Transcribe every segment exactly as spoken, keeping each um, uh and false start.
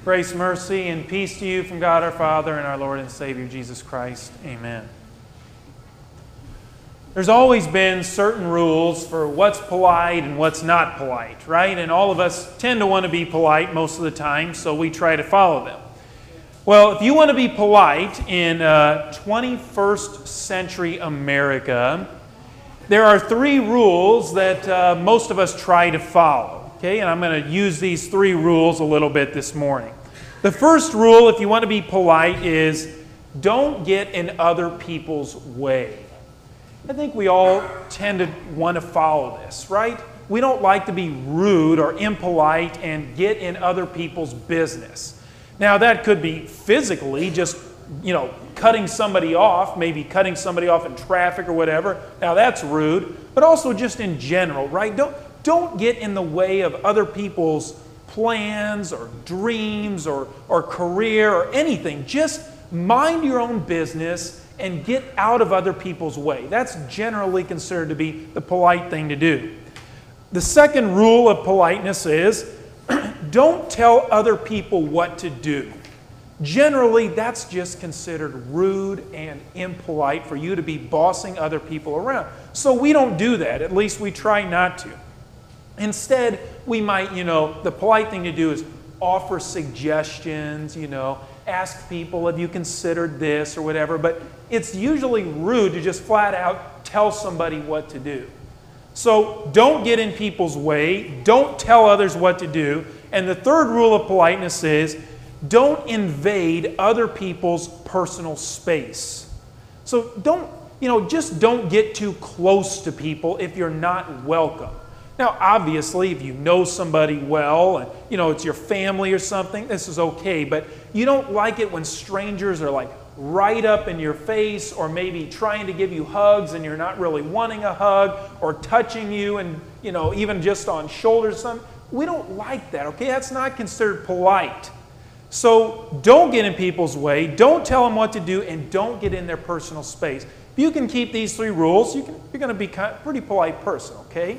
Grace, mercy, and peace to you from God our Father and our Lord and Savior Jesus Christ. Amen. There's always been certain rules for what's polite and what's not polite, right? And all of us tend to want to be polite most of the time, so we try to follow them. Well, if you want to be polite in uh, twenty-first century America, there are three rules that uh, most of us try to follow. Okay, and I'm going to use these three rules a little bit this morning. The first rule, if you want to be polite, is don't get in other people's way. I think we all tend to want to follow this, right? We don't like to be rude or impolite and get in other people's business. Now, that could be physically, just, you know, cutting somebody off, maybe cutting somebody off in traffic or whatever. Now, that's rude, but also just in general, right? Don't Don't get in the way of other people's plans or dreams or, or career or anything. Just mind your own business and get out of other people's way. That's generally considered to be the polite thing to do. The second rule of politeness is don't tell other people what to do. Generally, that's just considered rude and impolite for you to be bossing other people around. So we don't do that. At least we try not to. Instead, we might, you know, the polite thing to do is offer suggestions, you know, ask people, have you considered this or whatever, but it's usually rude to just flat out tell somebody what to do. So don't get in people's way, don't tell others what to do, and the third rule of politeness is don't invade other people's personal space. So don't, you know, just don't get too close to people if you're not welcome. Now, obviously, if you know somebody well, and you know it's your family or something, this is okay. But you don't like it when strangers are like right up in your face, or maybe trying to give you hugs and you're not really wanting a hug, or touching you and you know even just on shoulders. Something. We don't like that. Okay, that's not considered polite. So don't get in people's way. Don't tell them what to do, and don't get in their personal space. If you can keep these three rules, you can, you're going to be a pretty polite person. Okay.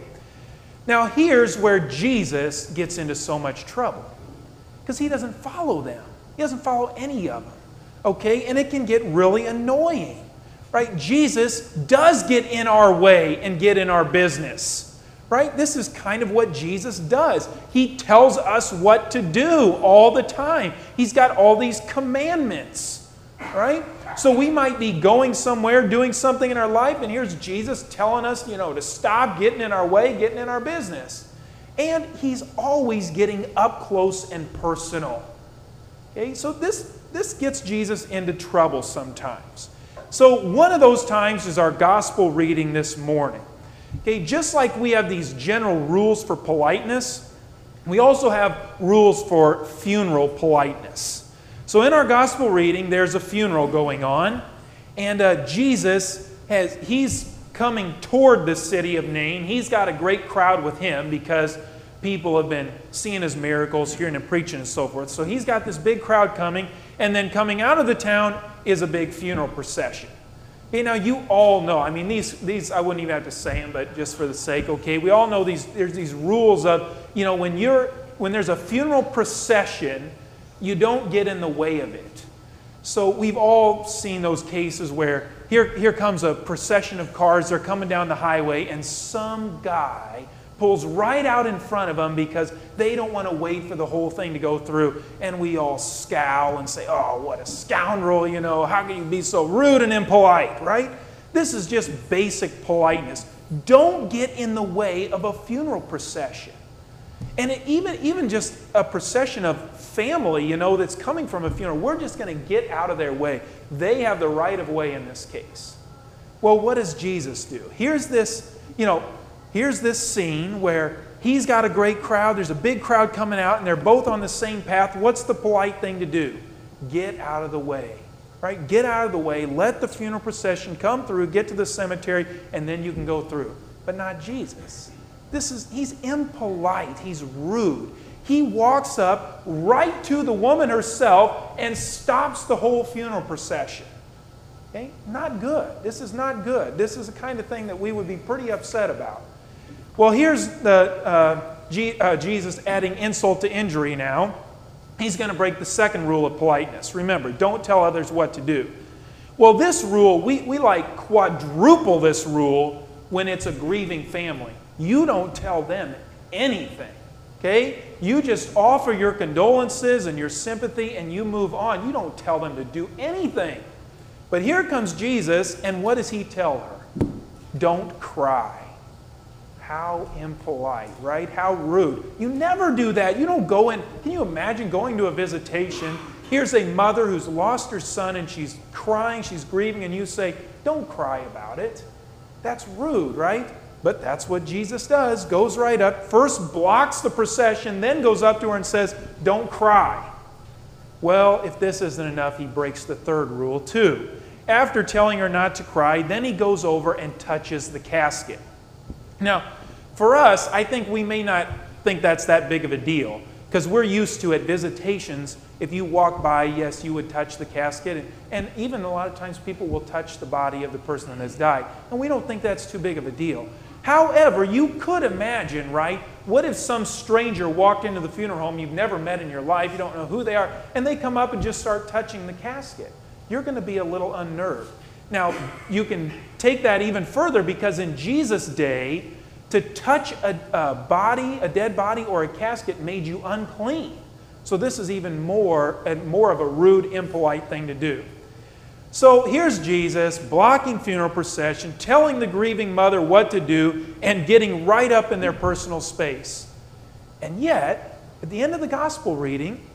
Now here's where Jesus gets into so much trouble, because he doesn't follow them. He doesn't follow any of them, okay? And it can get really annoying, right? Jesus does get in our way and get in our business, right? This is kind of what Jesus does. He tells us what to do all the time. He's got all these commandments, right? So we might be going somewhere, doing something in our life, and here's Jesus telling us, you know, to stop getting in our way, getting in our business. And he's always getting up close and personal. Okay, so this, this gets Jesus into trouble sometimes. So one of those times is our gospel reading this morning. Okay, just like we have these general rules for politeness, we also have rules for funeral politeness. So in our gospel reading, there's a funeral going on, and uh, Jesus has, he's coming toward the city of Nain. He's got a great crowd with him because people have been seeing his miracles, hearing him preaching and so forth. So he's got this big crowd coming, and then coming out of the town is a big funeral procession. Okay, now you all know, I mean, these, these I wouldn't even have to say them, but just for the sake, okay, we all know these, there's these rules of, you know, when you're, when there's a funeral procession, you don't get in the way of it. So we've all seen those cases where here, here comes a procession of cars, they're coming down the highway, and some guy pulls right out in front of them because they don't want to wait for the whole thing to go through. And we all scowl and say, oh, what a scoundrel, you know, how can you be so rude and impolite, right? This is just basic politeness. Don't get in the way of a funeral procession. And it, even, even just a procession of family, you know, that's coming from a funeral, we're just going to get out of their way. They have the right of way in this case. Well, what does Jesus do? Here's this, you know, here's this scene where he's got a great crowd. There's a big crowd coming out, and they're both on the same path. What's the polite thing to do? Get out of the way, right? Get out of the way. Let the funeral procession come through, get to the cemetery, and then you can go through. But not Jesus. This is, he's impolite. He's rude. He walks up right to the woman herself and stops the whole funeral procession. Okay? Not good. This is not good. This is the kind of thing that we would be pretty upset about. Well, here's the uh, G, uh, Jesus adding insult to injury now. he's going to break the second rule of politeness. Remember, don't tell others what to do. Well, this rule, we, we like quadruple this rule when it's a grieving family. You don't tell them anything, okay? You just offer your condolences and your sympathy and you move on. You don't tell them to do anything. But here comes Jesus, and what does he tell her? Don't cry. How impolite, right? How rude. You never do that. You don't go in. Can you imagine going to a visitation? Here's a mother who's lost her son and she's crying, she's grieving, and you say, don't cry about it. That's rude, right? But that's what Jesus does. Goes right up, first blocks the procession, then goes up to her and says, don't cry. Well, if this isn't enough, he breaks the third rule too. After telling her not to cry, then he goes over and touches the casket. Now, for us, I think we may not think that's that big of a deal, because we're used to at visitations, if you walk by, yes, you would touch the casket, and, and even a lot of times people will touch the body of the person that has died, and we don't think that's too big of a deal. However, you could imagine, right, what if some stranger walked into the funeral home you've never met in your life, you don't know who they are, and they come up and just start touching the casket? You're going to be a little unnerved. Now, you can take that even further, because in Jesus' day, to touch a, a body, a dead body, or a casket made you unclean. So this is even more, and more of a rude, impolite thing to do. So here's Jesus blocking funeral procession, telling the grieving mother what to do, and getting right up in their personal space. And yet, at the end of the gospel reading,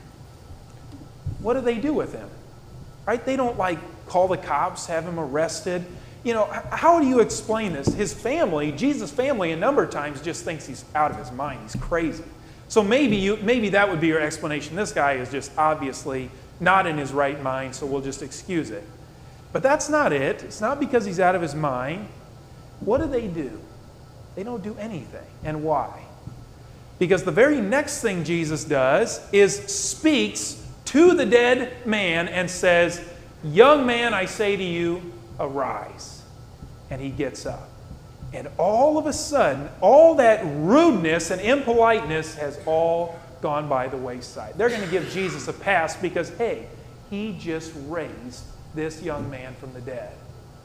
what do they do with him? Right? They don't like call the cops, have him arrested. You know, how do you explain this? His family, Jesus' family, a number of times just thinks he's out of his mind. He's crazy. So maybe you, maybe that would be your explanation. This guy is just obviously not in his right mind, so we'll just excuse it. But that's not it. It's not because he's out of his mind. What do they do? They don't do anything. And why? Because the very next thing Jesus does is speaks to the dead man and says, young man, I say to you, arise. And he gets up. And all of a sudden, all that rudeness and impoliteness has all gone by the wayside. They're going to give Jesus a pass because, hey, he just raised this young man from the dead.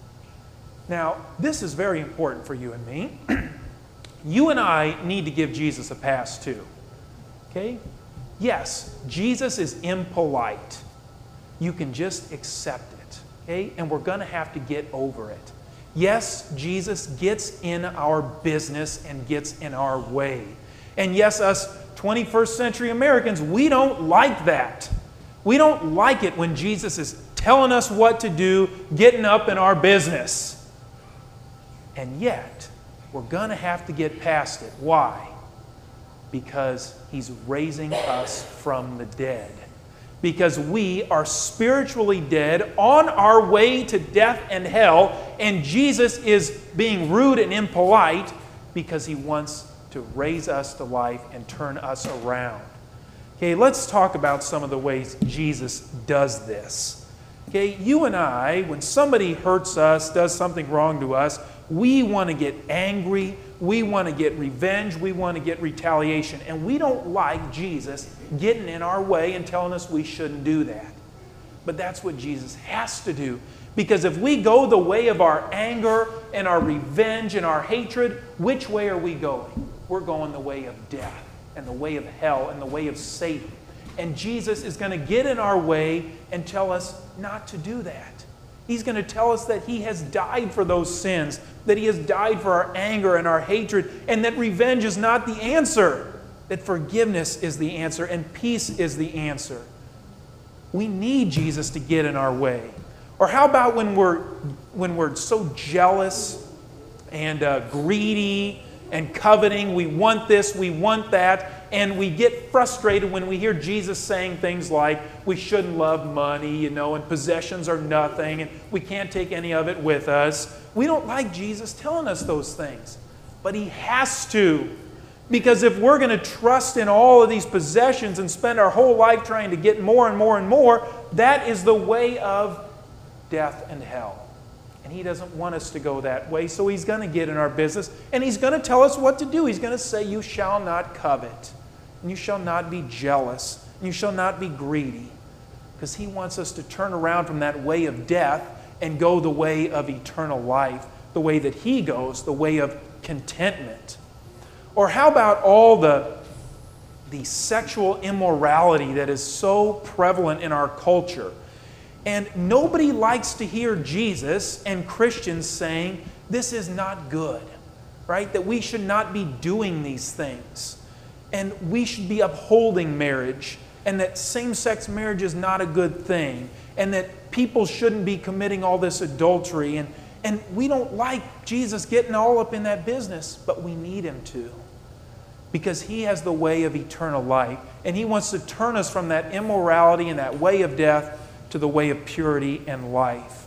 Now, this is very important for you and me. You and I need to give Jesus a pass too. Okay? Yes, Jesus is impolite. You can just accept it. Okay? And we're going to have to get over it. Yes, Jesus gets in our business and gets in our way. And yes, us twenty-first century Americans, we don't like that. We don't like it when Jesus is telling us what to do, getting up in our business. And yet, we're going to have to get past it. Why? Because he's raising us from the dead. Because we are spiritually dead, on our way to death and hell, and Jesus is being rude and impolite because he wants to raise us to life and turn us around. Okay, let's talk about some of the ways Jesus does this. Okay, you and I, when somebody hurts us, does something wrong to us, we want to get angry, we want to get revenge, we want to get retaliation. And we don't like Jesus getting in our way and telling us we shouldn't do that. But that's what Jesus has to do. Because if we go the way of our anger and our revenge and our hatred, which way are we going? We're going the way of death and the way of hell and the way of Satan. And Jesus is going to get in our way and tell us not to do that. He's going to tell us that he has died for those sins, that he has died for our anger and our hatred, and that revenge is not the answer, that forgiveness is the answer and peace is the answer. We need Jesus to get in our way. Or how about when we're, when we're so jealous and uh, greedy and coveting, we want this, we want that, and we get frustrated when we hear Jesus saying things like, we shouldn't love money, you know, and possessions are nothing, and we can't take any of it with us. We don't like Jesus telling us those things. But he has to. Because if we're going to trust in all of these possessions and spend our whole life trying to get more and more and more, that is the way of death and hell. And he doesn't want us to go that way, so he's going to get in our business, and he's going to tell us what to do. He's going to say, you shall not covet. and you shall not be jealous, and you shall not be greedy. Because He wants us to turn around from that way of death and go the way of eternal life, the way that He goes, the way of contentment. Or how about all the, the sexual immorality that is so prevalent in our culture? And nobody likes to hear Jesus and Christians saying, this is not good, right? That we should not be doing these things. And we should be upholding marriage, and that same-sex marriage is not a good thing, and that people shouldn't be committing all this adultery. And, and we don't like Jesus getting all up in that business, but we need Him to. Because He has the way of eternal life, and He wants to turn us from that immorality and that way of death to the way of purity and life.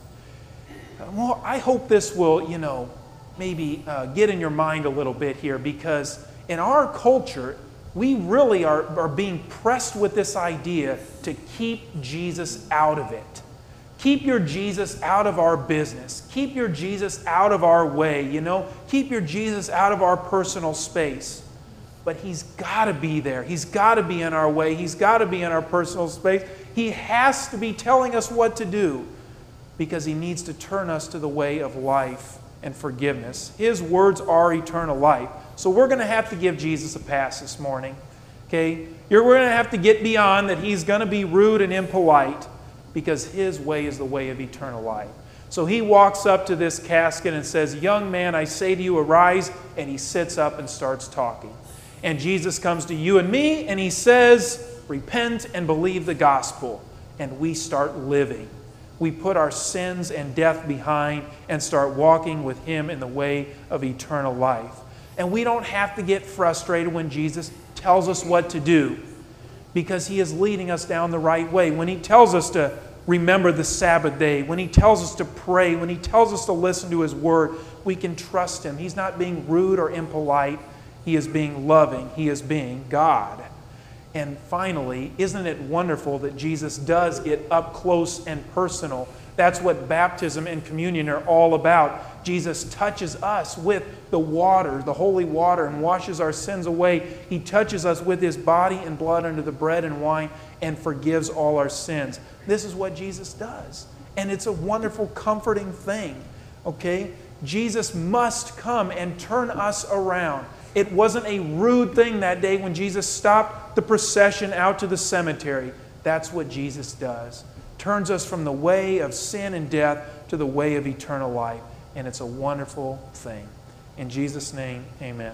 Well, I hope this will, you know, maybe uh, get in your mind a little bit here, because in our culture, we really are, are being pressed with this idea to keep Jesus out of it. Keep your Jesus out of our business. Keep your Jesus out of our way, you know. Keep your Jesus out of our personal space. But He's got to be there. He's got to be in our way. He's got to be in our personal space. He has to be telling us what to do, because He needs to turn us to the way of life and forgiveness. His words are eternal life. So we're going to have to give Jesus a pass this morning. Okay? You're, we're going to have to get beyond that He's going to be rude and impolite, because His way is the way of eternal life. So He walks up to this casket and says, young man, I say to you, arise. And he sits up and starts talking. And Jesus comes to you and me and He says, repent and believe the gospel. And we start living. We put our sins and death behind and start walking with Him in the way of eternal life. And we don't have to get frustrated when Jesus tells us what to do, because He is leading us down the right way. When He tells us to remember the Sabbath day, when He tells us to pray, when He tells us to listen to His word, we can trust Him. He's not being rude or impolite. He is being loving. He is being God. And finally, isn't it wonderful that Jesus does get up close and personal? That's what baptism and communion are all about. Jesus touches us with the water, the holy water, and washes our sins away. He touches us with His body and blood under the bread and wine and forgives all our sins. This is what Jesus does. And it's a wonderful, comforting thing. Okay? Jesus must come and turn us around. It wasn't a rude thing that day when Jesus stopped the procession out to the cemetery. That's what Jesus does. Turns us from the way of sin and death to the way of eternal life. And it's a wonderful thing. In Jesus' name, amen.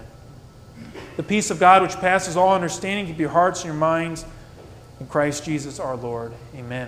The peace of God, which passes all understanding, keep your hearts and your minds in Christ Jesus our Lord. Amen.